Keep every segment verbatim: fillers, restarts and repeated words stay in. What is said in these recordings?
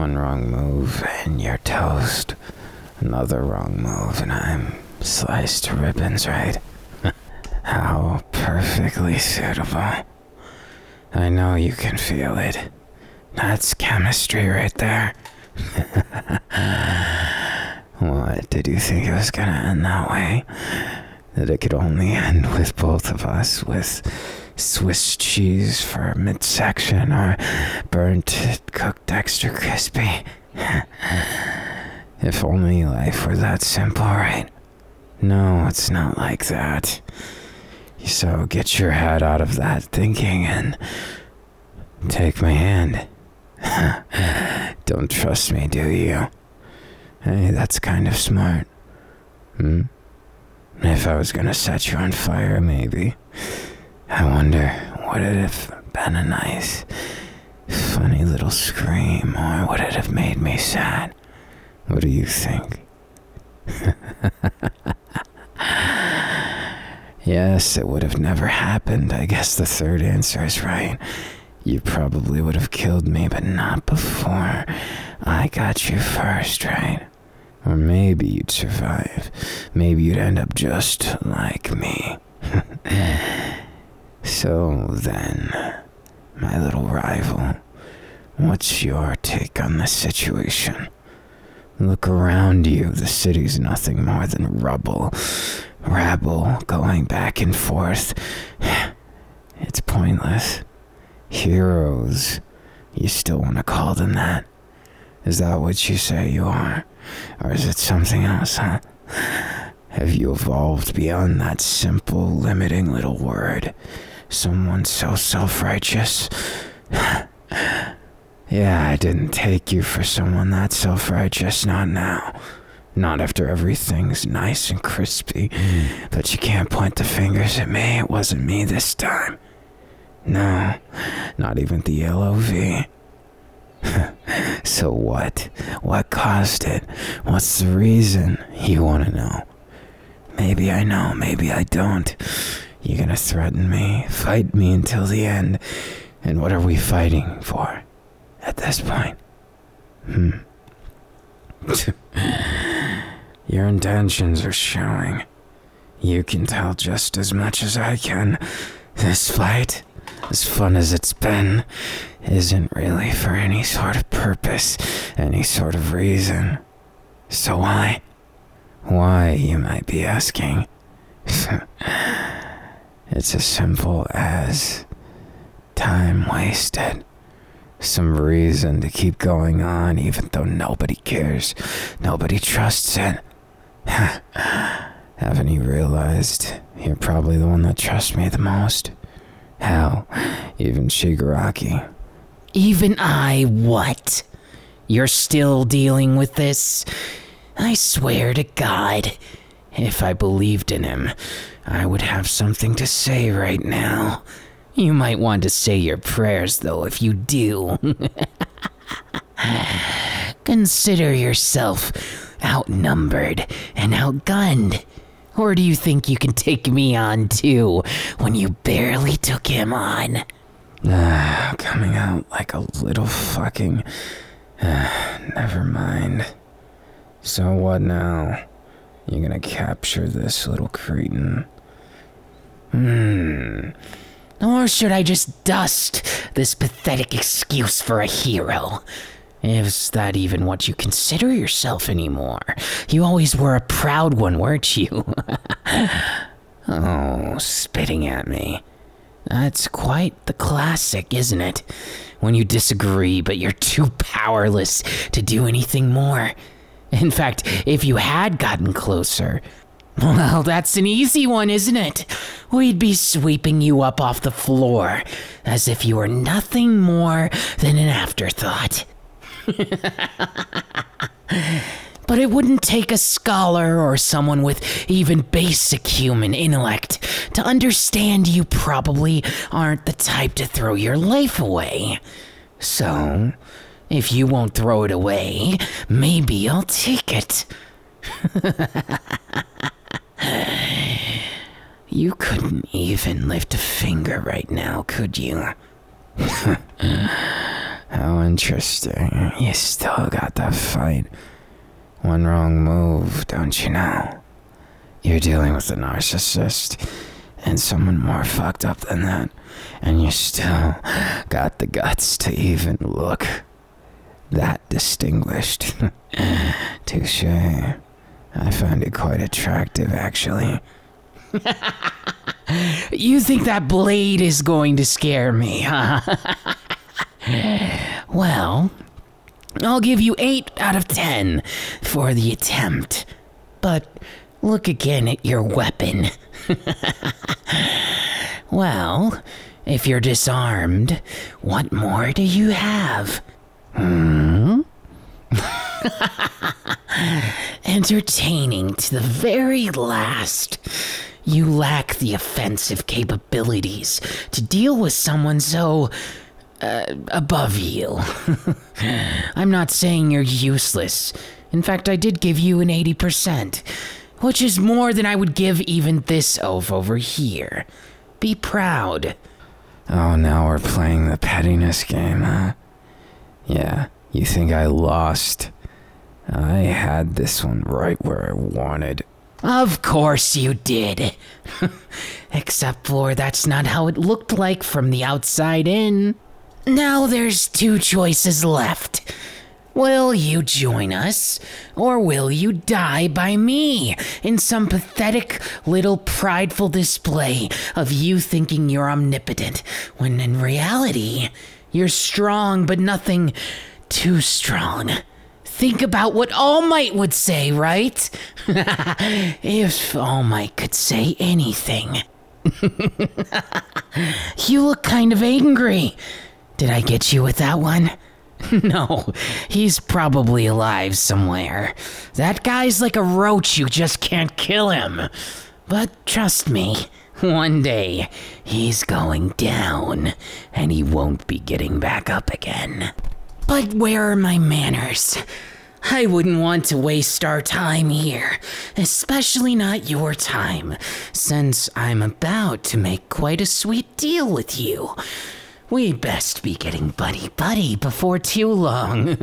One wrong move and you're toast. Another wrong move and I'm sliced to ribbons, right? How perfectly suitable. I know you can feel it. That's chemistry right there. What, did you think it was gonna end that way? That it could only end with both of us, with Swiss cheese for midsection or burnt cooked extra crispy? If only life were that simple, right? No, it's not like that. So get your head out of that thinking and take my hand. Don't trust me, do you? Hey, that's kind of smart. Hmm? If I was gonna set you on fire, maybe. I wonder, would it have been a nice, funny little scream, or would it have made me sad? What do you think? Yes, it would have never happened. I guess the third answer is right. You probably would have killed me, but not before I got you first, right? Or maybe you'd survive. Maybe you'd end up just like me. So then, my little rival, what's your take on the situation? Look around you. The city's nothing more than rubble. Rabble going back and forth. It's pointless. Heroes. You still want to call them that? Is that what you say you are? Or is it something else, huh? Have you evolved beyond that simple, limiting little word? Someone so self-righteous? Yeah, I didn't take you for someone that self-righteous, not now. Not after everything's nice and crispy. But you can't point the fingers at me. It wasn't me this time. No, not even the L O V. So what? What caused it? What's the reason? You want to know? Maybe I know, maybe I don't. You gonna threaten me? Fight me until the end? And what are we fighting for at this point? Hmm. Your intentions are showing. You can tell just as much as I can. This fight, as fun as it's been, isn't really for any sort of purpose, any sort of reason. So why? Why, you might be asking? It's as simple as time wasted. Some reason to keep going on even though nobody cares. Nobody trusts it. Haven't you realized you're probably the one that trusts me the most? Hell, even Shigaraki. Even I what? You're still dealing with this? I swear to God, if I believed in him, I would have something to say right now. You might want to say your prayers, though, if you do. Consider yourself outnumbered and outgunned. Or do you think you can take me on, too, when you barely took him on? Ah, coming out like a little fucking... Uh, never mind. So what now? You gonna capture this little cretin? Hmm... Or should I just dust this pathetic excuse for a hero? Is that even what you consider yourself anymore? You always were a proud one, weren't you? Oh, spitting at me. That's quite the classic, isn't it? When you disagree, but you're too powerless to do anything more. In fact, if you had gotten closer... Well, that's an easy one, isn't it? We'd be sweeping you up off the floor, as if you were nothing more than an afterthought. But it wouldn't take a scholar or someone with even basic human intellect to understand you probably aren't the type to throw your life away. So, if you won't throw it away, maybe I'll take it. You couldn't even lift a finger right now, could you? How interesting. You still got that fight. One wrong move, don't you know? You're dealing with a narcissist and someone more fucked up than that, and you still got the guts to even look that distinguished. Touche. I find it quite attractive, actually. You think that blade is going to scare me, huh? Well, I'll give you eight out of ten for the attempt. But look again at your weapon. Well, if you're disarmed, what more do you have? Hmm? Entertaining to the very last. You lack the offensive capabilities to deal with someone so uh, above you. I'm not saying you're useless. In fact, I did give you an eighty percent, which is more than I would give even this oaf over here. Be proud. Oh, now we're playing the pettiness game, huh? Yeah, you think I lost? I had this one right where I wanted. Of course you did. Except for that's not how it looked like from the outside in. Now there's two choices left. Will you join us, or will you die by me in some pathetic little prideful display of you thinking you're omnipotent, when in reality, you're strong but nothing too strong? Think about what All Might would say, right? If All Might could say anything. You look kind of angry. Did I get you with that one? No, he's probably alive somewhere. That guy's like a roach, you just can't kill him. But trust me, one day he's going down, and he won't be getting back up again. But where are my manners? I wouldn't want to waste our time here, especially not your time, since I'm about to make quite a sweet deal with you. We'd best be getting buddy-buddy before too long.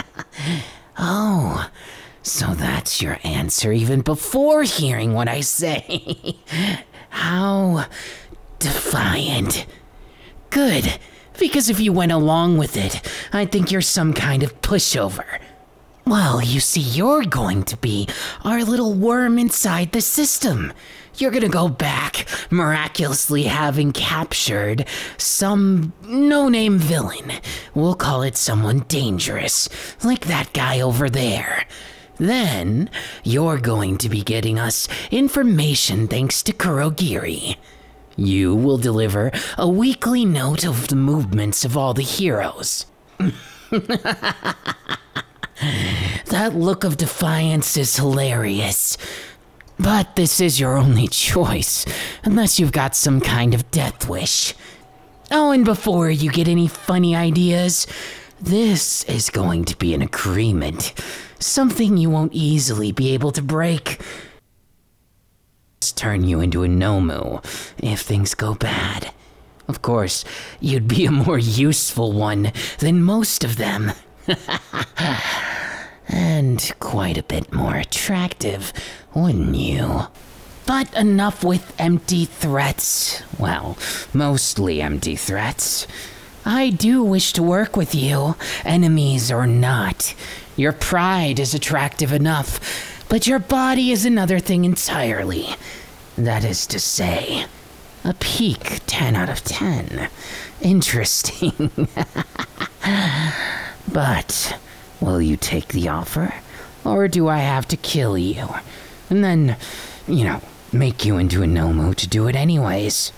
Oh, so that's your answer even before hearing what I say. How defiant. Good, because if you went along with it, I'd think you're some kind of pushover. Well, you see, you're going to be our little worm inside the system. You're gonna go back, miraculously having captured some no-name villain. We'll call it someone dangerous, like that guy over there. Then, you're going to be getting us information thanks to Kurogiri. You will deliver a weekly note of the movements of all the heroes. That look of defiance is hilarious. But this is your only choice, unless you've got some kind of death wish. Oh, and before you get any funny ideas, this is going to be an agreement. Something you won't easily be able to break. Just turn you into a Nomu if things go bad. Of course, you'd be a more useful one than most of them. And quite a bit more attractive, wouldn't you? But enough with empty threats. Well, mostly empty threats. I do wish to work with you, enemies or not. Your pride is attractive enough, but your body is another thing entirely. That is to say, a peak ten out of ten. Interesting. But will you take the offer? Or do I have to kill you? And then, you know, make you into a Nomu to do it anyways.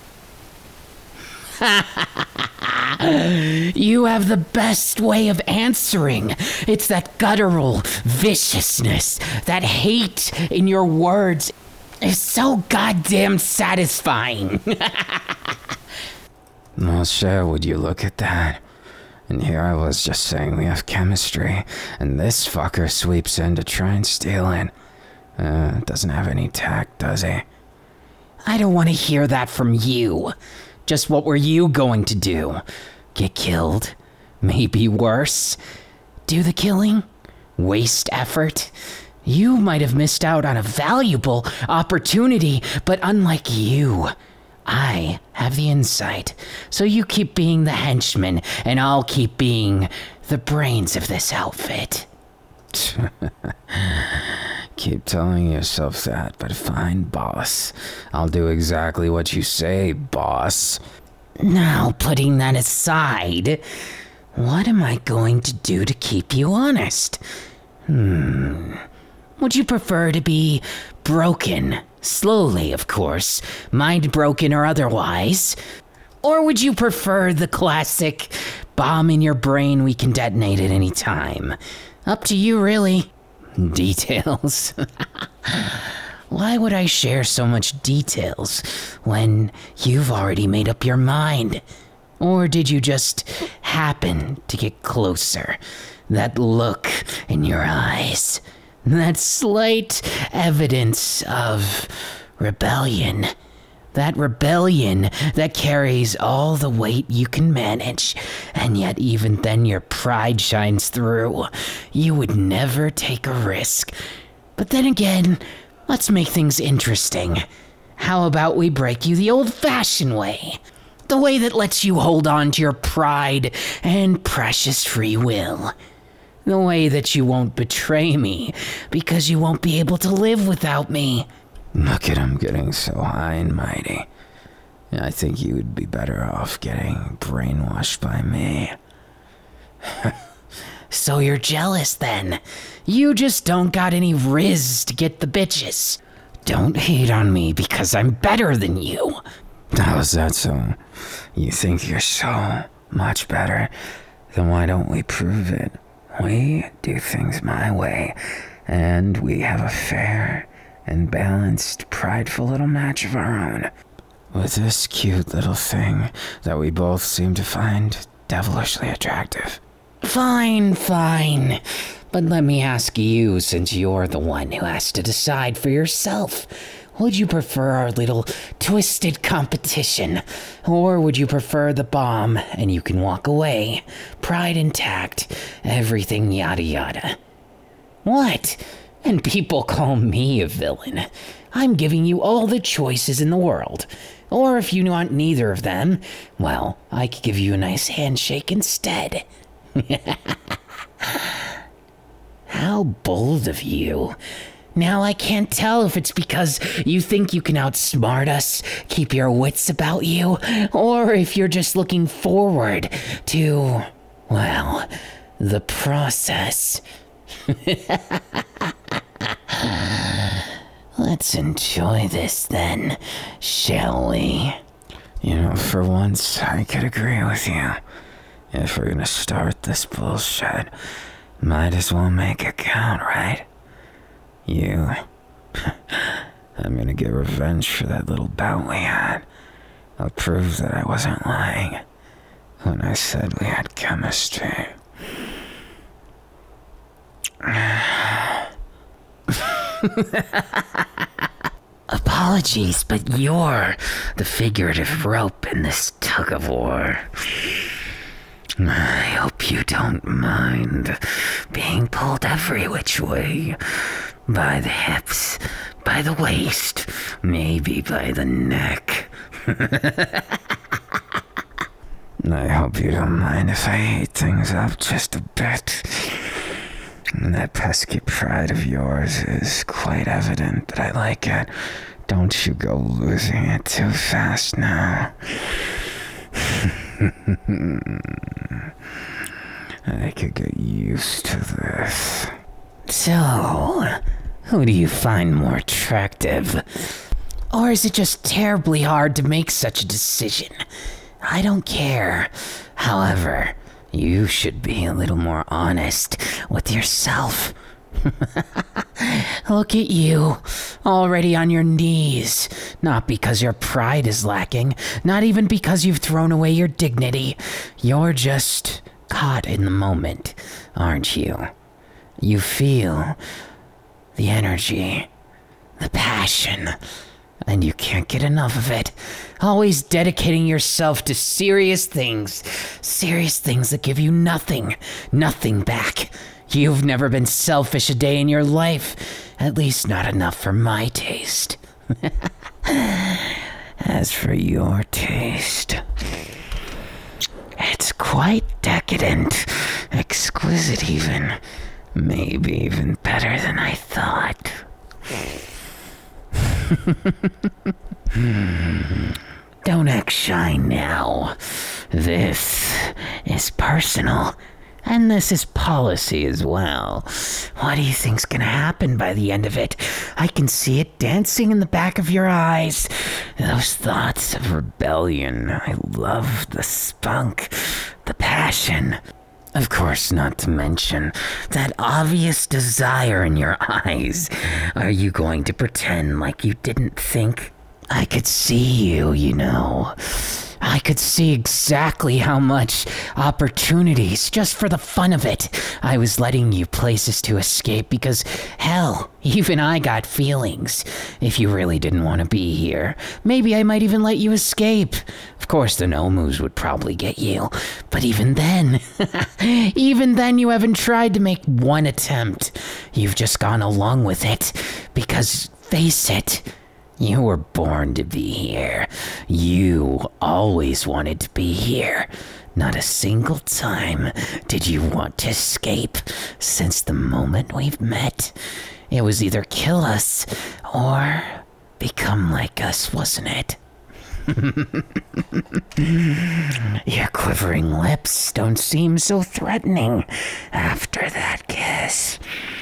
You have the best way of answering. It's that guttural viciousness, that hate in your words is so goddamn satisfying. Moshe, would you look at that? And here I was just saying we have chemistry, and this fucker sweeps in to try and steal it. Uh, doesn't have any tact, does he? I don't want to hear that from you. Just what were you going to do? Get killed? Maybe worse. Do the killing? Waste effort? You might have missed out on a valuable opportunity, but unlike you, I have the insight. So you keep being the henchman, and I'll keep being the brains of this outfit. Keep telling yourself that, but fine, boss. I'll do exactly what you say, boss. Now, putting that aside, what am I going to do to keep you honest? Hmm. Would you prefer to be broken? Slowly, of course. Mind broken or otherwise. Or would you prefer the classic bomb in your brain we can detonate at any time? Up to you, really. Details. Why would I share so much details when you've already made up your mind? Or did you just happen to get closer? That look in your eyes, that slight evidence of rebellion, that rebellion that carries all the weight you can manage, and yet even then your pride shines through. You would never take a risk. But then again, let's make things interesting. How about we break you the old-fashioned way? The way that lets you hold on to your pride and precious free will. The way that you won't betray me because you won't be able to live without me. Look at him getting so high and mighty. I think you would be better off getting brainwashed by me. So you're jealous then? You just don't got any riz to get the bitches. Don't hate on me because I'm better than you. How's that so? You think you're so much better? Then why don't we prove it? We do things my way, and we have a fair and balanced, prideful little match of our own. With this cute little thing that we both seem to find devilishly attractive. Fine, fine. But let me ask you, since you're the one who has to decide for yourself. Would you prefer our little twisted competition? Or would you prefer the bomb and you can walk away, pride intact, everything yada yada? What? And people call me a villain. I'm giving you all the choices in the world. Or if you want neither of them, well, I could give you a nice handshake instead. How bold of you. Now I can't tell if it's because you think you can outsmart us, keep your wits about you, or if you're just looking forward to, well, the process. Let's enjoy this then, shall we? You know, for once, I could agree with you. If we're gonna start this bullshit, might as well make it count, right? You. I'm gonna get revenge for that little bout we had. I'll prove that I wasn't lying when I said we had chemistry. Apologies, but you're the figurative rope in this tug-of-war. I hope you don't mind being pulled every which way. By the hips, by the waist, maybe by the neck. I hope you don't mind if I heat things up just a bit. That pesky pride of yours is quite evident that I like it. Don't you go losing it too fast now. I could get used to this. So, who do you find more attractive? Or is it just terribly hard to make such a decision? I don't care. However, you should be a little more honest with yourself. Look at you, already on your knees. Not because your pride is lacking, not even because you've thrown away your dignity. You're just caught in the moment, aren't you? You feel the energy, the passion, And you can't get enough of it. Always dedicating yourself to serious things. Serious things that give you nothing. Nothing back. You've never been selfish a day in your life. At least not enough for my taste. As for your taste, it's quite decadent. Exquisite even. Maybe even better than I thought. Don't act shy now. This is personal. And this is policy as well. What do you think's gonna happen by the end of it? I can see it dancing in the back of your eyes. Those thoughts of rebellion. I love the spunk, the passion. Of course, not to mention that obvious desire in your eyes. Are you going to pretend like you didn't think? I could see you, you know. I could see exactly how much opportunities, just for the fun of it, I was letting you places to escape because, hell, even I got feelings. If you really didn't want to be here, maybe I might even let you escape. Of course, the Nomus would probably get you, but even then, even then you haven't tried to make one attempt. You've just gone along with it because, face it, you were born to be here. You always wanted to be here. Not a single time did you want to escape since the moment we've met. It was either kill us or become like us, wasn't it? Your quivering lips don't seem so threatening after that kiss.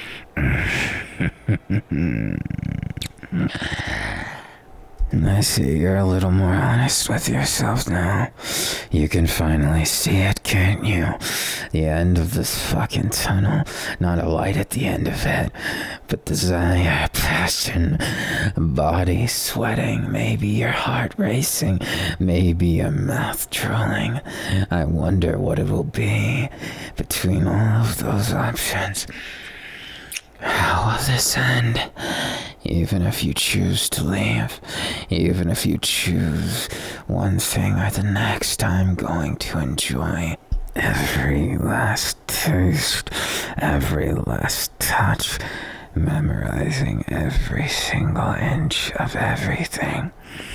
I see you're a little more honest with yourself now. You can finally see it, can't you? The end of this fucking tunnel. Not a light at the end of it, but desire, passion, body sweating, maybe your heart racing, maybe your mouth drooling. I wonder what it will be between all of those options. How will this end? Even if you choose to leave, even if you choose one thing or the next, I'm going to enjoy every last taste, every last touch, memorizing every single inch of everything.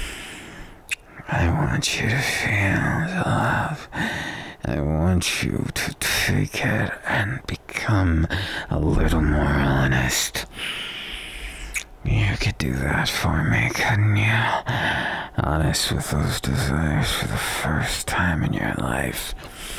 I want you to feel the love. I want you to take it and become a little more honest. You could do that for me, couldn't you? Honest with those desires for the first time in your life.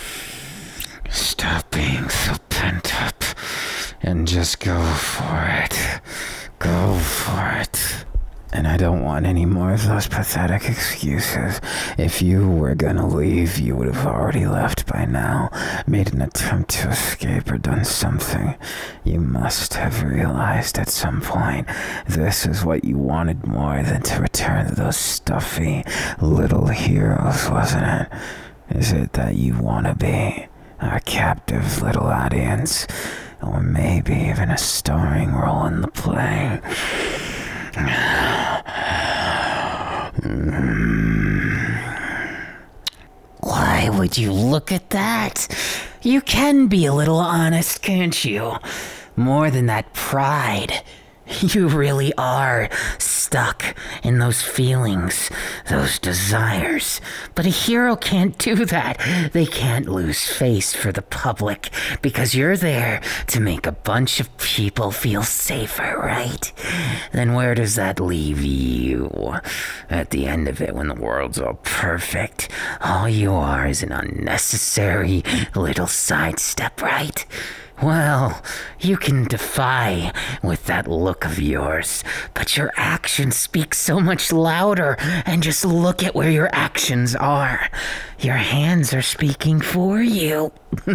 Stop being so pent up and just go for it. Go for it. And I don't want any more of those pathetic excuses. If you were gonna leave, you would have already left by now, made an attempt to escape or done something. You must have realized at some point this is what you wanted more than to return to those stuffy little heroes, wasn't it? Is it that you want to be our captive little audience, or maybe even a starring role in the play? Why would you look at that? You can be a little honest, can't you? More than that pride. You really are stuck in those feelings, those desires. But a hero can't do that. They can't lose face for the public because you're there to make a bunch of people feel safer, right? Then where does that leave you? At the end of it, when the world's all perfect, all you are is an unnecessary little sidestep, right? Well, you can defy with that look of yours, but your actions speak so much louder, and just look at where your actions are. Your hands are speaking for you.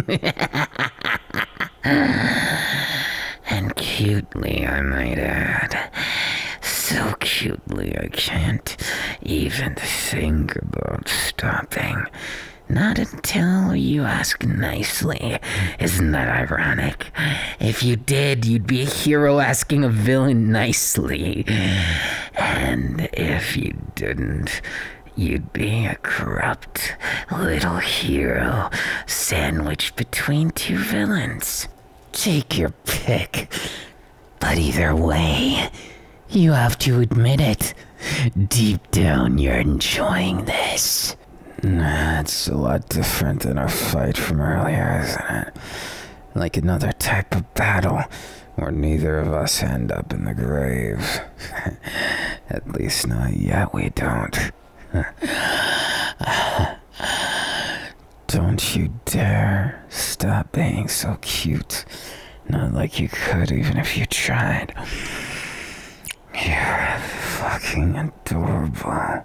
And cutely, I might add. So cutely I can't even think about stopping. Not until you ask nicely. Isn't that ironic? If you did, you'd be a hero asking a villain nicely. And if you didn't, you'd be a corrupt little hero sandwiched between two villains. Take your pick. But either way, you have to admit it. Deep down, you're enjoying this. Nah, it's a lot different than our fight from earlier, isn't it? Like another type of battle where neither of us end up in the grave. At least not yet, we don't. Don't you dare stop being so cute. Not like you could even if you tried. You're fucking adorable.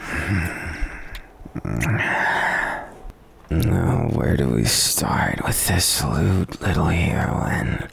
Now, where do we start with this lewd little heroine?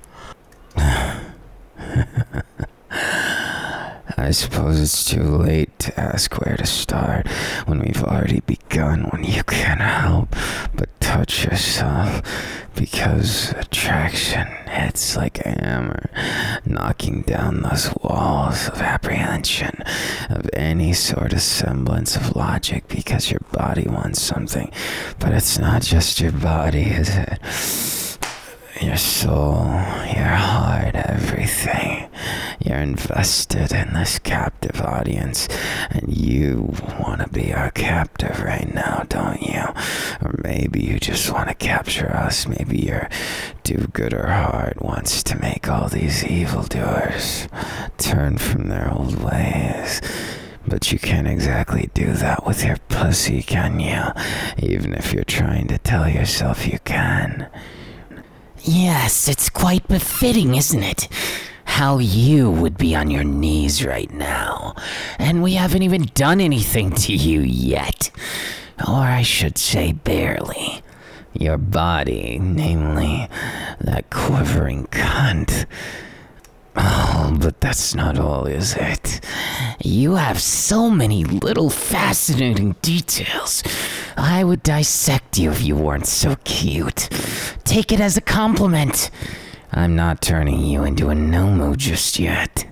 I suppose it's too late to ask where to start when we've already begun, when you can't help but touch yourself, because attraction hits like a hammer, knocking down those walls of apprehension, of any sort of semblance of logic, because your body wants something. But it's not just your body, is it? Your soul, your heart, everything. You're invested in this captive audience, and you want to be our captive right now, don't you? Or maybe you just want to capture us. Maybe your do-gooder heart wants to make all these evildoers turn from their old ways. But you can't exactly do that with your pussy, can you? Even if you're trying to tell yourself you can. Yes, it's quite befitting, isn't it? How you would be on your knees right now. And we haven't even done anything to you yet. Or I should say barely. Your body, namely, that quivering cunt. Oh, but that's not all, is it? You have so many little fascinating details. I would dissect you if you weren't so cute. Take it as a compliment. I'm not turning you into a Nomu just yet.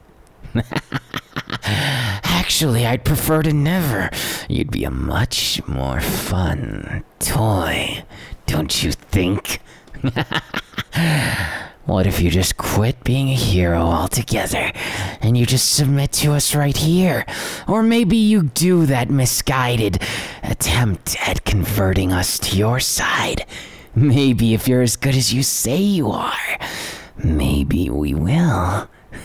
Actually, I'd prefer to never. You'd be a much more fun toy, don't you think? What if you just quit being a hero altogether, and you just submit to us right here? Or maybe you do that misguided attempt at converting us to your side. Maybe if you're as good as you say you are, maybe we will.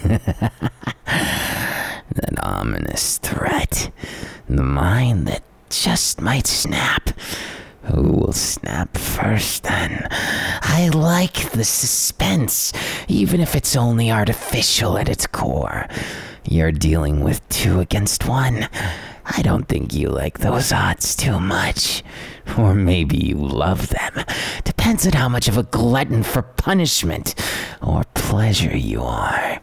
That ominous threat, the mind that just might snap. Who will snap first, then? I like the suspense, even if it's only artificial at its core. You're dealing with two against one. I don't think you like those odds too much. Or maybe you love them. Depends on how much of a glutton for punishment or pleasure you are.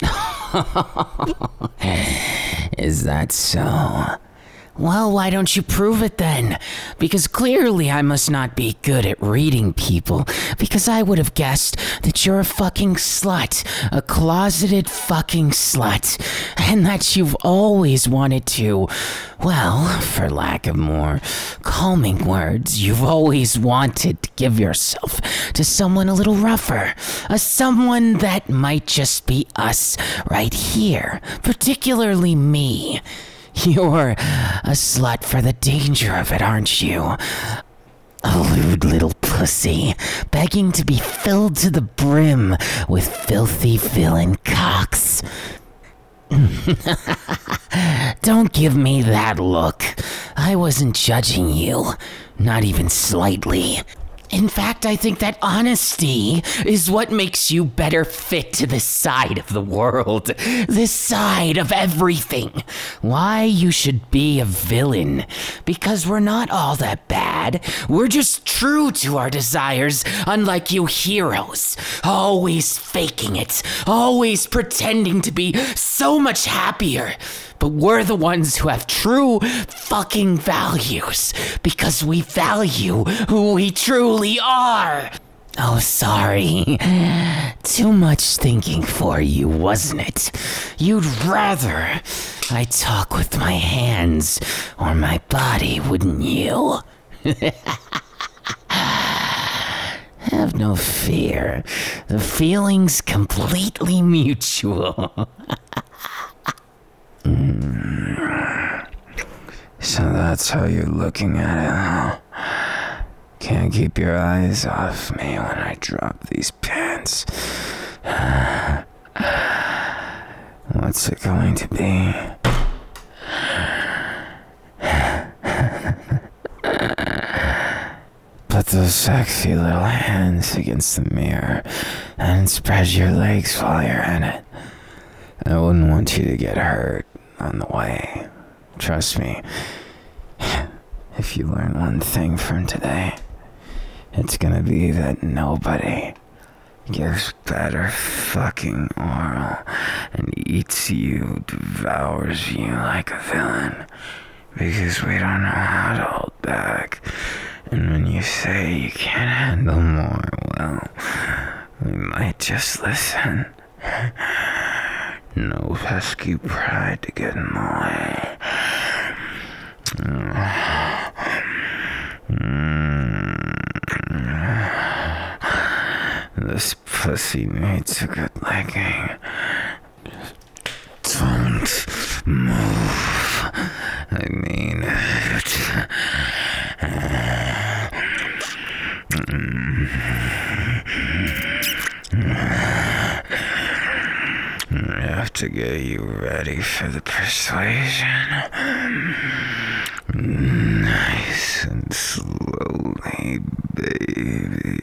Is that so? Well, why don't you prove it then? Because clearly I must not be good at reading people, because I would have guessed that you're a fucking slut, a closeted fucking slut, and that you've always wanted to, well, for lack of more calming words, you've always wanted to give yourself to someone a little rougher, a someone that might just be us right here, particularly me. You're a slut for the danger of it, aren't you? A lewd little pussy, begging to be filled to the brim with filthy villain cocks. Don't give me that look. I wasn't judging you, not even slightly. In fact, I think that honesty is what makes you better fit to this side of the world, this side of everything. Why you should be a villain, because we're not all that bad. We're just true to our desires, unlike you heroes, always faking it, always pretending to be so much happier. But we're the ones who have true fucking values, because we value who we truly are. Oh, sorry. Too much thinking for you, wasn't it? You'd rather I talk with my hands or my body, wouldn't you? Have no fear. The feeling's completely mutual. mm. So that's how you're looking at it, huh? Can't keep your eyes off me when I drop these pants. What's it going to be? Put those sexy little hands against the mirror and spread your legs while you're in it. I wouldn't want you to get hurt on the way. Trust me, if you learn one thing from today, it's gonna be that nobody gives better fucking oral and eats you, devours you like a villain, because we don't know how to hold back. And when you say you can't handle more, well, we might just listen. No pesky pride to get in the way. This pussy needs a good licking. Don't move. I mean it. I have to get you ready for the persuasion. Nice and slowly, baby.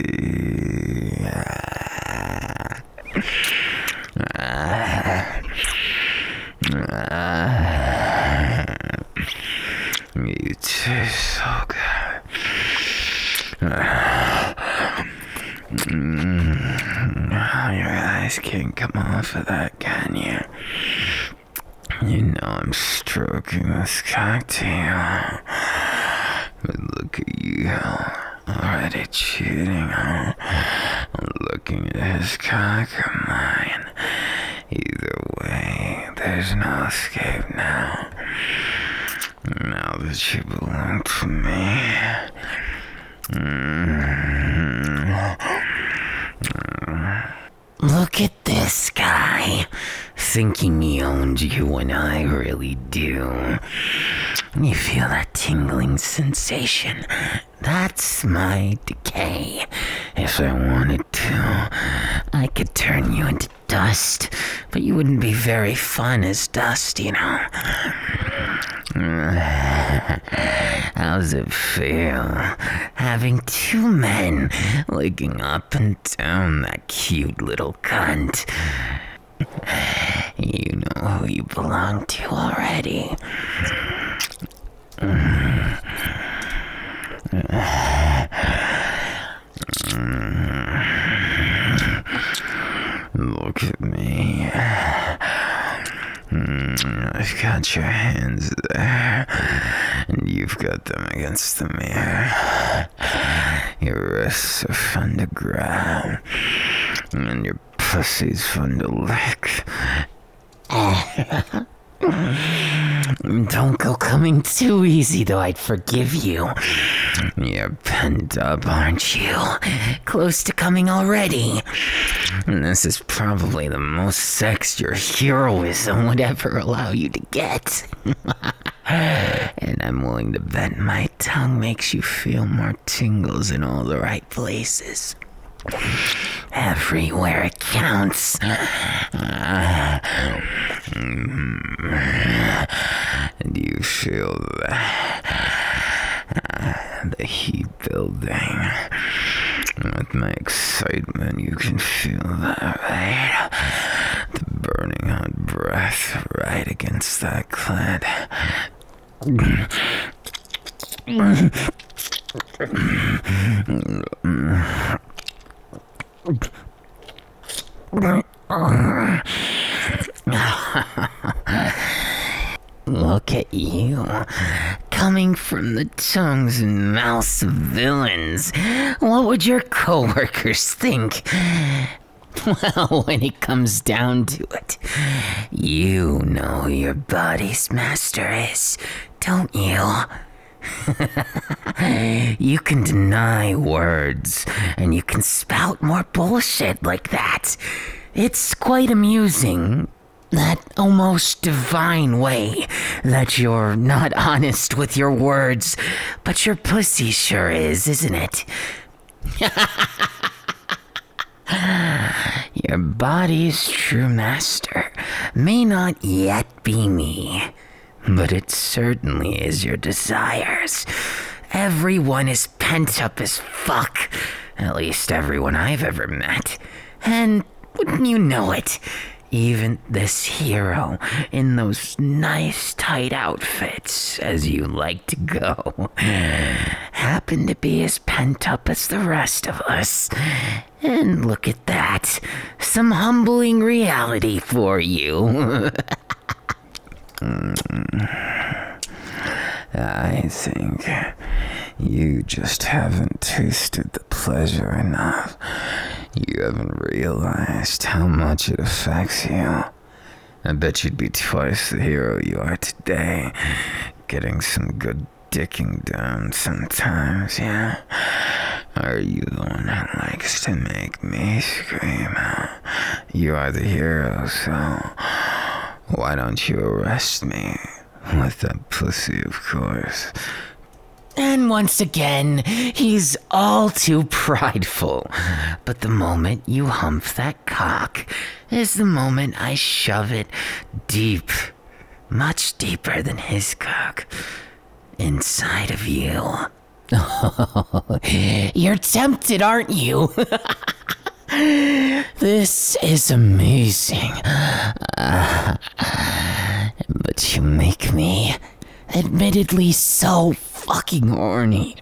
You taste so good. Your eyes can't come off of that, can you? You know I'm stroking this cocktail. But look at you, already cheating, huh? Looking at his cock or mine. Either way, there's no escape now. Now that you belong to me. Look at this guy, thinking he owned you when I really do. You feel that tingling sensation? That's my decay. If I wanted to, I could turn you into dust, but you wouldn't be very fun as dust, you know. How's it feel, having two men licking up and down that cute little cunt? You know who you belong to already. Look at me. I've got your hands there, and you've got them against the mirror. Your wrists are fun to grab, and your pussy's fun to lick. Don't go coming too easy, though I'd forgive you. You're pent up, aren't you? Close to coming already. This is probably the most sex your heroism would ever allow you to get. And I'm willing to bet my tongue makes you feel more tingles in all the right places. Everywhere it counts. Uh, do you feel the, uh, the heat building? With my excitement, you can feel that, right? The burning hot breath right against that clit. Look at you, coming from the tongues and mouths of villains, what would your coworkers think? Well, when it comes down to it, you know who your body's master is, don't you? You can deny words, and you can spout more bullshit like that. It's quite amusing. That almost divine way that you're not honest with your words, but your pussy sure is, isn't it? Your body's true master may not yet be me, but it certainly is your desires. Everyone is pent up as fuck, at least everyone I've ever met, and wouldn't you know it, even this hero in those nice tight outfits, as you like to go, happen to be as pent up as the rest of us. And look at that, some humbling reality for you. I think you just haven't tasted the pleasure enough. You haven't realized how much it affects you. I bet you'd be twice the hero you are today, getting some good dicking down sometimes, yeah? Are you the one who likes to make me scream? You are the hero, so why don't you arrest me? With that pussy, of course. And once again, he's all too prideful. But the moment you hump that cock is the moment I shove it deep, much deeper than his cock, inside of you. You're tempted, aren't you? This is amazing. Uh, but you make me admittedly so fucking horny.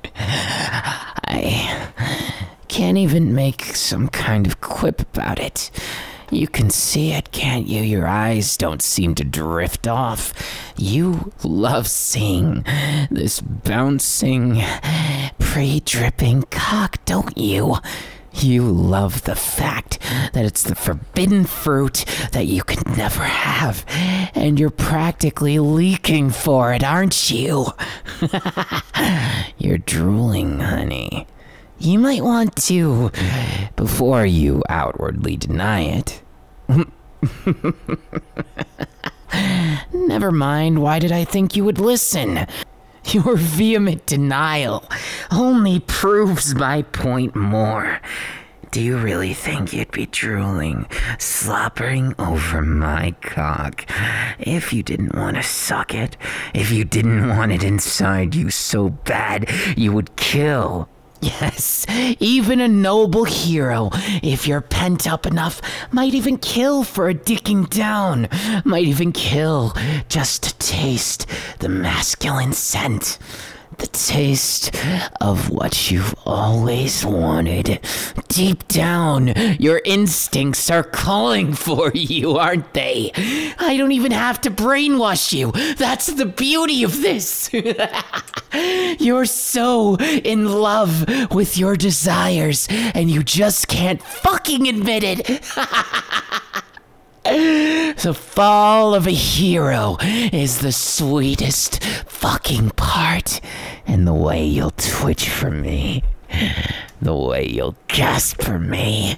I can't even make some kind of quip about it. You can see it, can't you? Your eyes don't seem to drift off. You love seeing this bouncing, pre-dripping cock, don't you? You love the fact that it's the forbidden fruit that you can never have, and you're practically leaking for it, aren't you? You're drooling, honey. You might want to, before you outwardly deny it. Never mind, why did I think you would listen? Your vehement denial only proves my point more. Do you really think you'd be drooling, slobbering over my cock if you didn't want to suck it? If you didn't want it inside you so bad you would kill? Yes, even a noble hero, if you're pent up enough, might even kill for a dicking down, might even kill just to taste the masculine scent, the taste of what you've always wanted. Deep down, your instincts are calling for you, aren't they? I don't even have to brainwash you. That's the beauty of this. You're so in love with your desires, and you just can't fucking admit it. The fall of a hero is the sweetest fucking part, and the way you'll twitch for me, the way you'll gasp for me.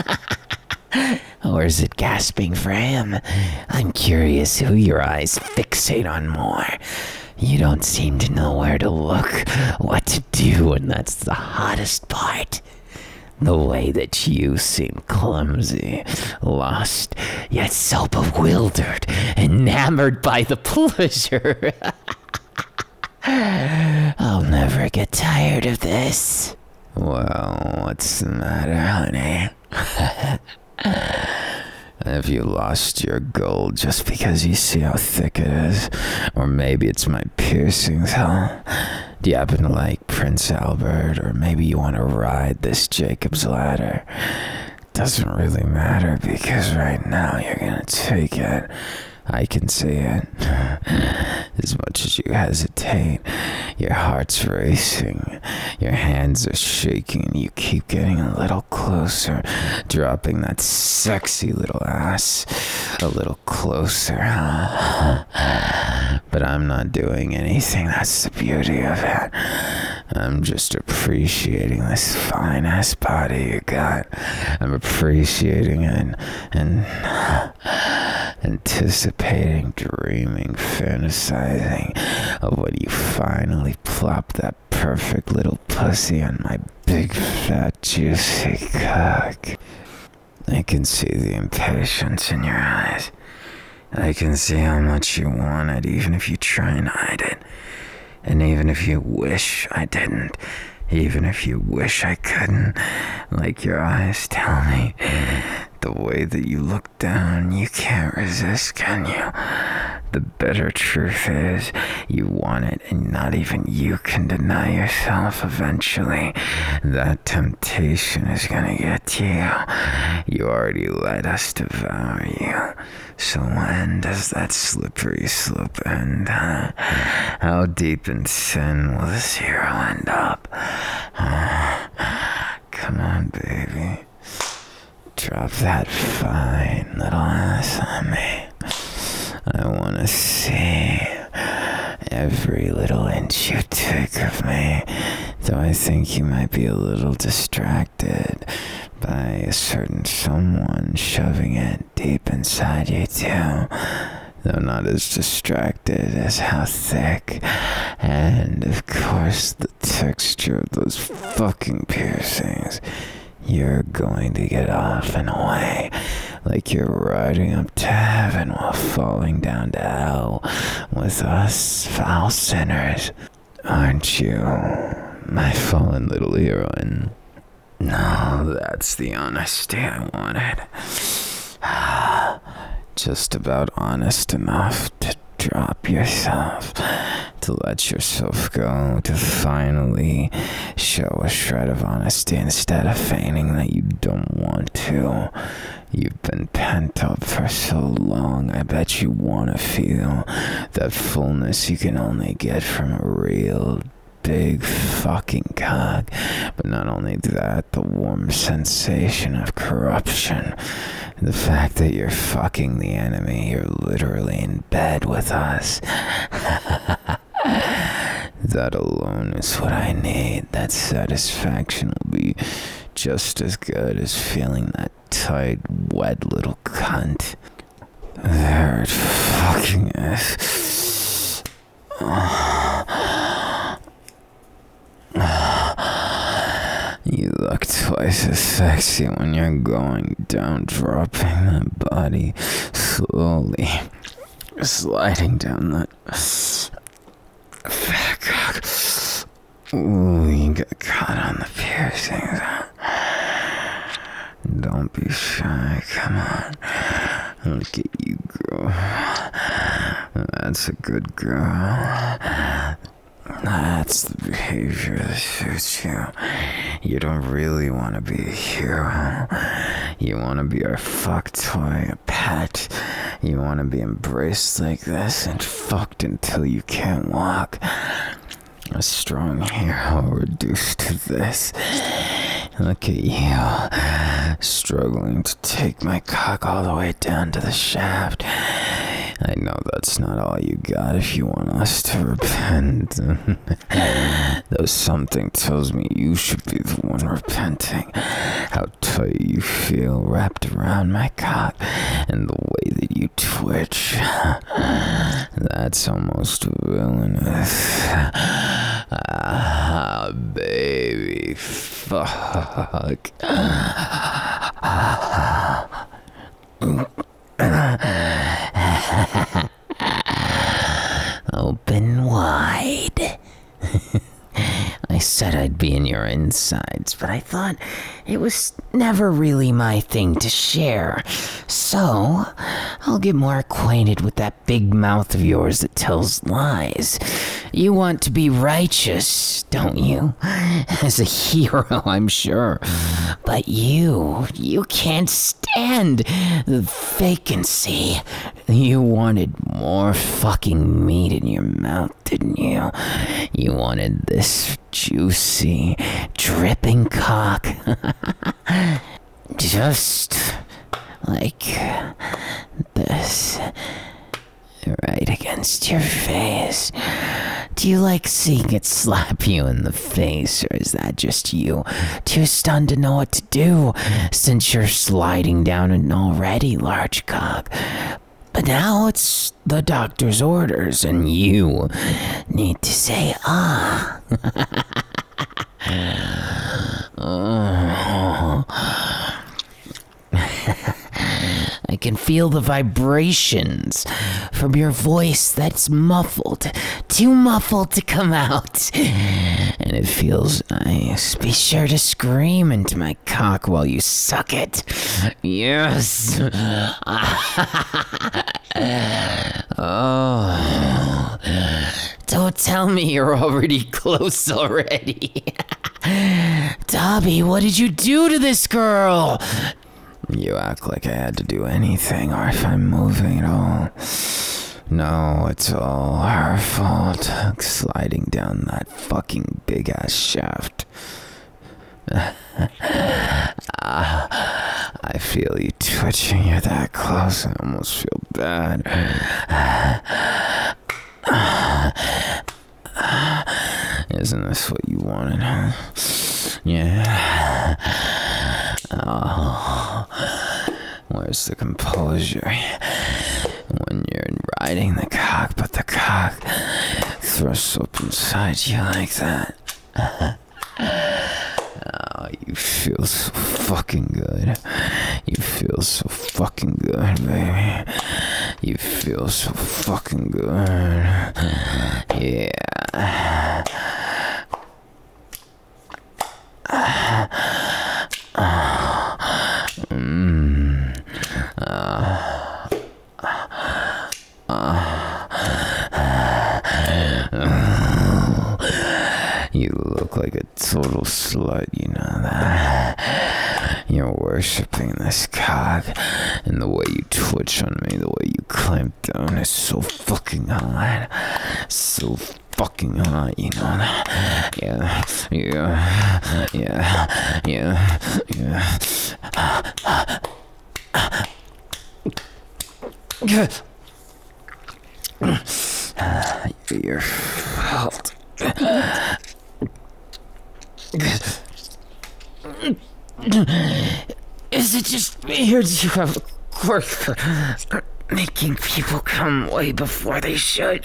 Or is it gasping for him? I'm curious who your eyes fixate on more. You don't seem to know where to look, what to do, and that's the hottest part. The way that you seem clumsy, lost, yet so bewildered, enamored by the pleasure. I'll never get tired of this. Well, what's the matter, honey? Have you lost your gold just because you see how thick it is? Or maybe it's my piercings, huh? Do you happen to like Prince Albert? Or maybe you want to ride this Jacob's ladder? Doesn't really matter because right now you're gonna take it I can see it. As much as you hesitate, your heart's racing, your hands are shaking, and you keep getting a little closer, dropping that sexy little ass a little closer. But I'm not doing anything, that's the beauty of it. I'm just appreciating this fine ass body you got. I'm appreciating it and anticipating, dreaming, fantasizing of when you finally plop that perfect little pussy on my big fat juicy cock. I can see the impatience in your eyes. I can see how much you want it, even if you try and hide it. And even if you wish I didn't, even if you wish I couldn't, like your eyes tell me, the way that you look down, you can't resist, can you? The bitter truth is, you want it, and not even you can deny yourself eventually. That temptation is gonna get to you. You already let us devour you. So when does that slippery slope end, huh? How deep in sin will this hero end up? Uh, come on, baby. Drop that fine little ass on me. I wanna see every little inch you take of me, though I think you might be a little distracted by a certain someone shoving it deep inside you too, though not as distracted as how thick, and of course the texture of those fucking piercings. You're going to get off in a way like you're riding up to heaven while falling down to hell with us foul sinners. Aren't you, my fallen little heroine? No, that's the honesty I wanted. Just about honest enough to drop yourself, to let yourself go, to finally show a shred of honesty instead of feigning that you don't want to. You've been pent up for so long, I bet you want to feel that fullness you can only get from a real big fucking cock. But not only that, the warm sensation of corruption. The fact that you're fucking the enemy, you're literally in bed with us. That alone is what I need. That satisfaction will be just as good as feeling that tight, wet little cunt. There it fucking is. You look twice as sexy when you're going down, dropping that body slowly, sliding down that fat cock. Ooh, you got caught on the piercings. Don't be shy, come on. Look at you, girl. That's a good girl. That's the behavior that suits you. You don't really want to be a hero. You want to be our fuck toy, a pet. You want to be embraced like this and fucked until you can't walk. A strong hero reduced to this. Look at you, struggling to take my cock all the way down to the shaft. I know that's not all you got if you want us to repent. Though something tells me you should be the one repenting. How tight you feel wrapped around my cock and the way that you twitch. That's almost villainous. Ah, baby, fuck. Open wide. I said I'd be in your insides, but I thought it was never really my thing to share. So, I'll get more acquainted with that big mouth of yours that tells lies. You want to be righteous, don't you? As a hero, I'm sure. But you, you can't stand the vacancy. You wanted more fucking meat in your mouth, didn't you? You wanted this juicy, dripping cock. Just like this. Right against your face. Do you like seeing it slap you in the face, or is that just you too stunned to know what to do since you're sliding down an already large cock? But now it's the doctor's orders, and you need to say, ah. Oh. I can feel the vibrations from your voice that's muffled, too muffled to come out. And it feels nice. Be sure to scream into my cock while you suck it. Yes. Oh. Don't tell me you're already close already. Dobby, what did you do to this girl? You act like I had to do anything, or if I'm moving at all. No, it's all her fault. Sliding down that fucking big-ass shaft. uh, I feel you twitching. You're that close. I almost feel bad. Isn't this what you wanted, huh? Yeah. Oh, where's the composure when you're riding the cock, but the cock thrusts up inside you like that? Oh, you feel so fucking good. You feel so fucking good, baby. You feel so fucking good. Yeah. Mm. Uh. Uh. You look like a total slut, you know that. You're worshipping this cock, and the way you twitch on me, the way you clamp down is so fucking hot. So fucking hot, you know that? Yeah, yeah, yeah, yeah, yeah. Your fault. Is it just me, or do you have a quirk for making people come way before they should?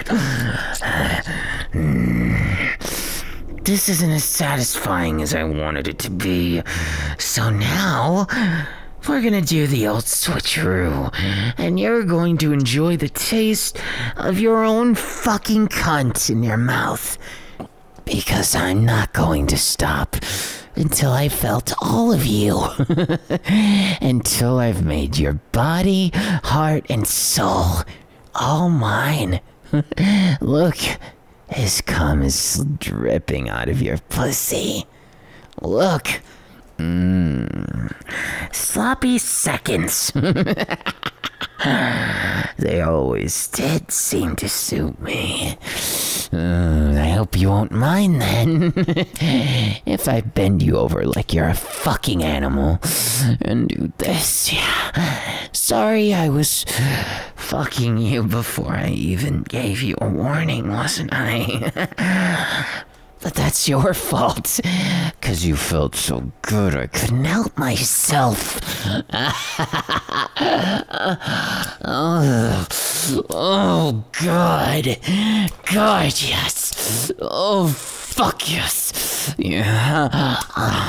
This isn't as satisfying as I wanted it to be. So now, we're gonna do the old switcheroo, and you're going to enjoy the taste of your own fucking cunt in your mouth. Because I'm not going to stop until I felt all of you. Until I've made your body, heart, and soul all mine. Look, his cum is dripping out of your pussy. Look. Mmm. Sloppy seconds. They always did seem to suit me. Uh, I hope you won't mind then. If I bend you over like you're a fucking animal and do this. Yeah. Sorry I was fucking you before I even gave you a warning, wasn't I? But that's your fault, cause you felt so good I couldn't help myself. oh, oh, God, God, yes. Oh, fuck yes. Yeah.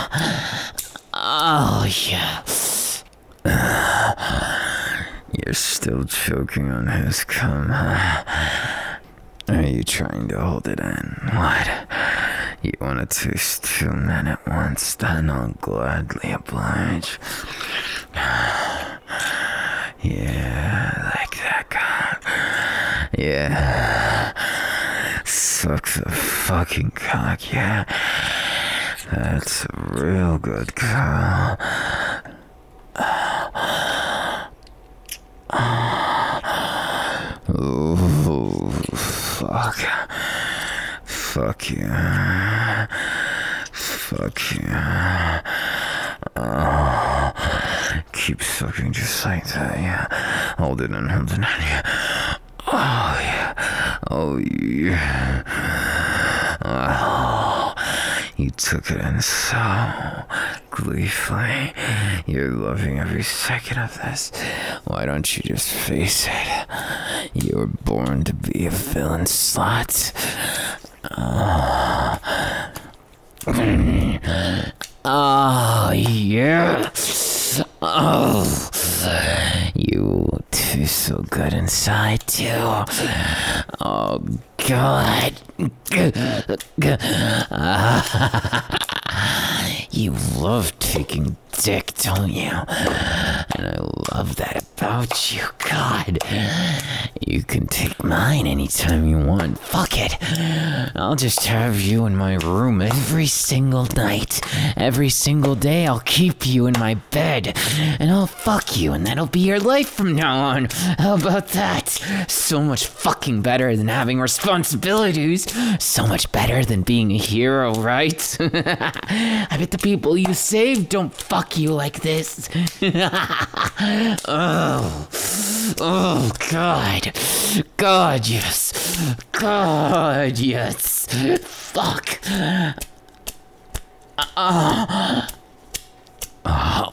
Oh, yeah. You're still choking on his cum, huh? Are you trying to hold it in? What? You want to taste two men at once? Then I'll gladly oblige. Yeah. Yeah. Suck the fucking cock, yeah. That's a real good girl. Ooh, fuck. Fuck yeah. Fuck yeah. Oh, keep sucking just like that, yeah. Hold it and hold it on, yeah. Oh, yeah. Oh, yeah. Oh, you took it in so gleefully. You're loving every second of this. Why don't you just face it? You were born to be a villain, slut. Oh. Oh, yeah. Oh, you two so good inside, too. Oh, God. You love taking dick, don't you? And I love that about you, God. You can take mine anytime you want. Fuck it. I'll just have you in my room every single night. Every single day I'll keep you in my bed. And I'll fuck you, and that'll be your life from now on. How about that? So much fucking better than having responsibilities. So much better than being a hero, right? I bet the people you saved don't fuck you like this. Oh, oh, God. God, yes. God, yes. Fuck. Oh. Oh.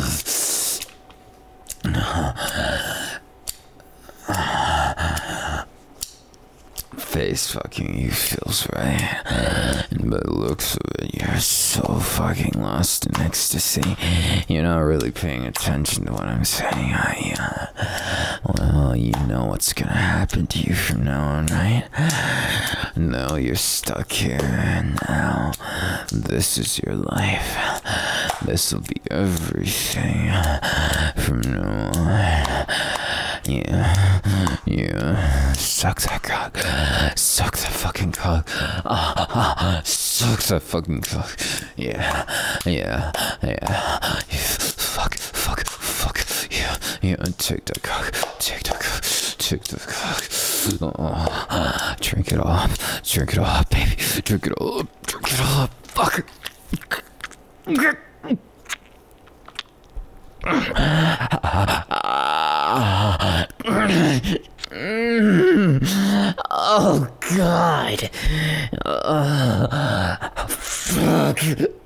Face fucking you feels right. And by the looks of it, you're so fucking lost in ecstasy. You're not really paying attention to what I'm saying, are you? Well, you know what's gonna happen to you from now on, right? Now you're stuck here, and now this is your life. This'll be everything from now on. Yeah, yeah. Suck that cock. Suck that fucking cock. Ah, ah, suck that fucking cock. Yeah, yeah, yeah. Fuck, fuck, fuck. Yeah, yeah. Take that cock. Take that cock. Take that cock. Oh, drink it up. Drink it up, baby. Drink it up. Drink it up. Fuck. Oh, God. Uh, fuck.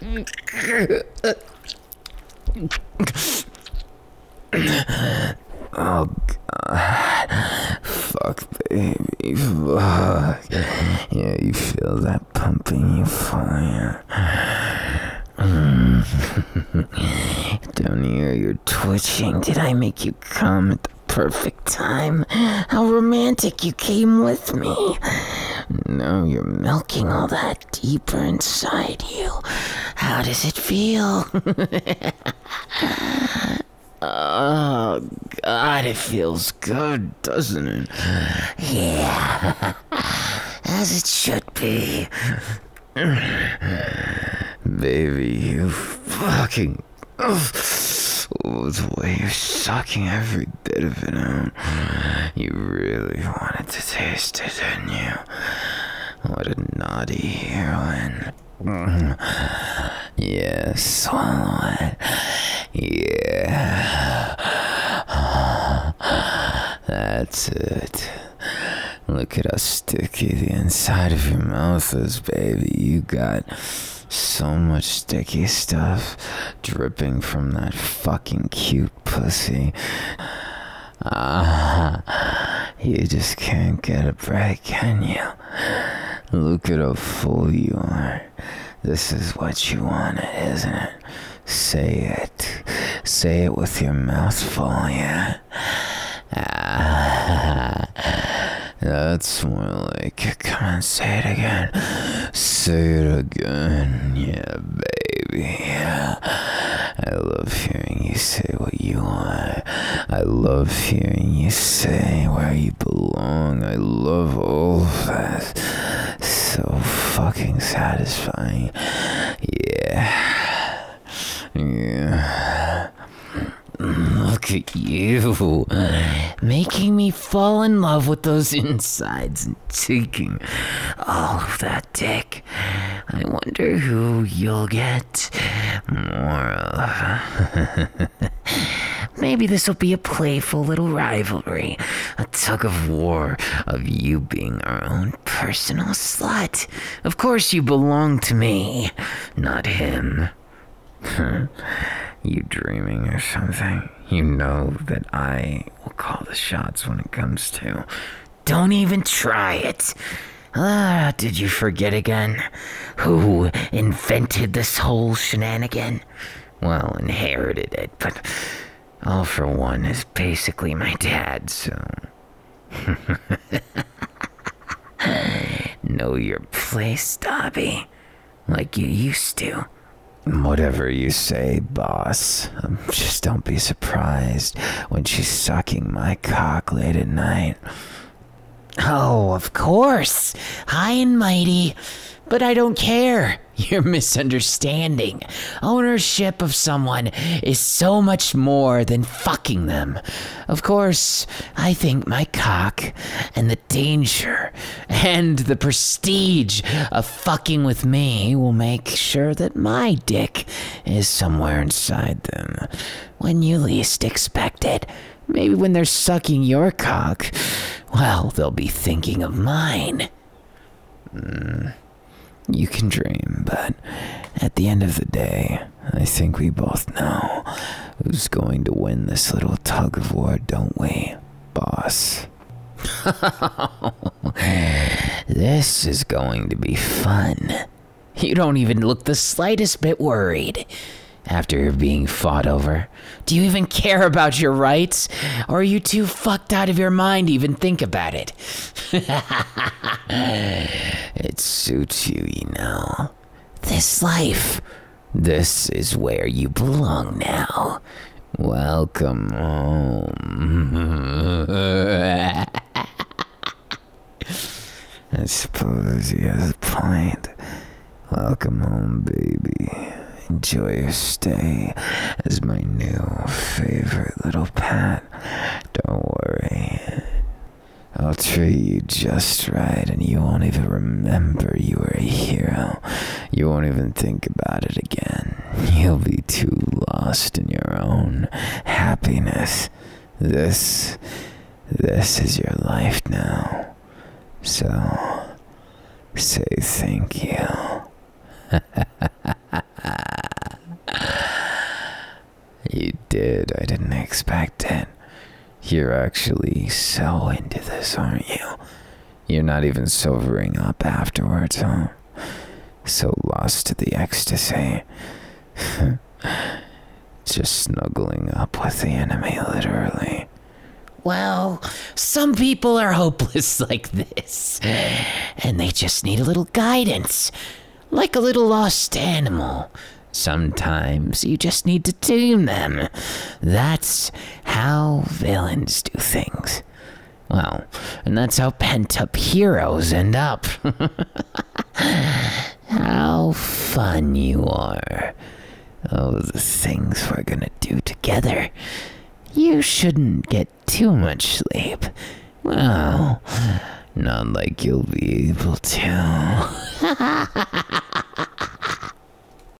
Oh, God. Fuck, baby. Fuck. Yeah, you feel that pumping you fire. Mm. Down here, you're twitching. Did I make you come at the perfect time? How romantic you came with me. Now you're milking all that deeper inside you. How does it feel? Oh, God, it feels good, doesn't it? Yeah, as it should be. Baby, you fucking... Oh, the way you're sucking every bit of it out. You really wanted to taste it, didn't you? What a naughty heroine. Yeah, swallow it. Yeah. That's it. Look at how sticky the inside of your mouth is, baby. You got so much sticky stuff dripping from that fucking cute pussy. Ah, you just can't get a break, can you? Look at how full you are. This is what you wanted, isn't it? Say it. Say it with your mouth full, yeah? Ah, that's more like it. Come on, say it again. Say it again. Yeah, baby. Yeah. I love hearing you say what you want. I love hearing you say where you belong. I love all of that. So fucking satisfying. Yeah. Yeah. Look at you, making me fall in love with those insides and taking all of that dick. I wonder who you'll get more of. Maybe this will be a playful little rivalry, a tug of war of you being our own personal slut. Of course you belong to me, not him. You dreaming or something? You know that I will call the shots when it comes to... Don't even try it. Ah, did you forget again? Who invented this whole shenanigan? Well, inherited it, but all for one is basically my dad, so... Know your place, Dobby, like you used to. Whatever you say, boss. Um, just don't be surprised when she's sucking my cock late at night. Oh, of course. High and mighty. But I don't care. You're misunderstanding. Ownership of someone is so much more than fucking them. Of course, I think my cock and the danger and the prestige of fucking with me will make sure that my dick is somewhere inside them when you least expect it. Maybe when they're sucking your cock, well, they'll be thinking of mine. Mm. You can dream, but at the end of the day, I think we both know who's going to win this little tug of war, don't we, boss? This is going to be fun. You don't even look the slightest bit worried. After you're being fought over, do you even care about your rights? Or are you too fucked out of your mind to even think about it? It suits you, you know. This life, this is where you belong now. Welcome home. I suppose he has a point. Welcome home, baby. Enjoy your stay as my new favorite little pet. Don't worry. I'll treat you just right and you won't even remember you were a hero. You won't even think about it again. You'll be too lost in your own happiness. This, this is your life now. So, say thank you. You did. I didn't expect it. You're actually so into this, aren't you? You're not even sobering up afterwards, huh? So lost to the ecstasy. Just snuggling up with the enemy, literally. Well, some people are hopeless like this, and they just need a little guidance, like a little lost animal. Sometimes you just need to tame them. That's how villains do things. Well, and that's how pent-up heroes end up. How fun you are. Oh, the things we're gonna do together. You shouldn't get too much sleep. Well, not like you'll be able to.